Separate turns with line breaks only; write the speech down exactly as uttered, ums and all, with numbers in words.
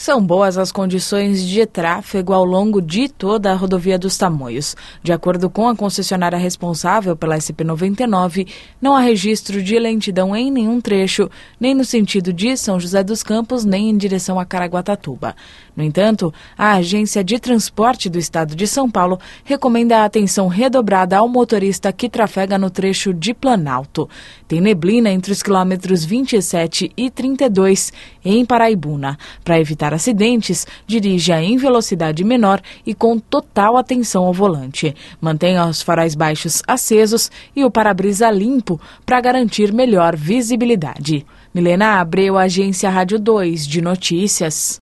São boas as condições de tráfego ao longo de toda a rodovia dos Tamoios. De acordo com a concessionária responsável pela S P noventa e nove, não há registro de lentidão em nenhum trecho, nem no sentido de São José dos Campos, nem em direção a Caraguatatuba. No entanto, a Agência de Transporte do Estado de São Paulo recomenda a atenção redobrada ao motorista que trafega no trecho de Planalto. Tem neblina entre os quilômetros vinte e sete e trinta e dois, em Paraibuna. Para evitar acidentes, dirija em velocidade menor e com total atenção ao volante. Mantenha os faróis baixos acesos e o para-brisa limpo para garantir melhor visibilidade. Milena Abreu, Agência Rádio dois de Notícias.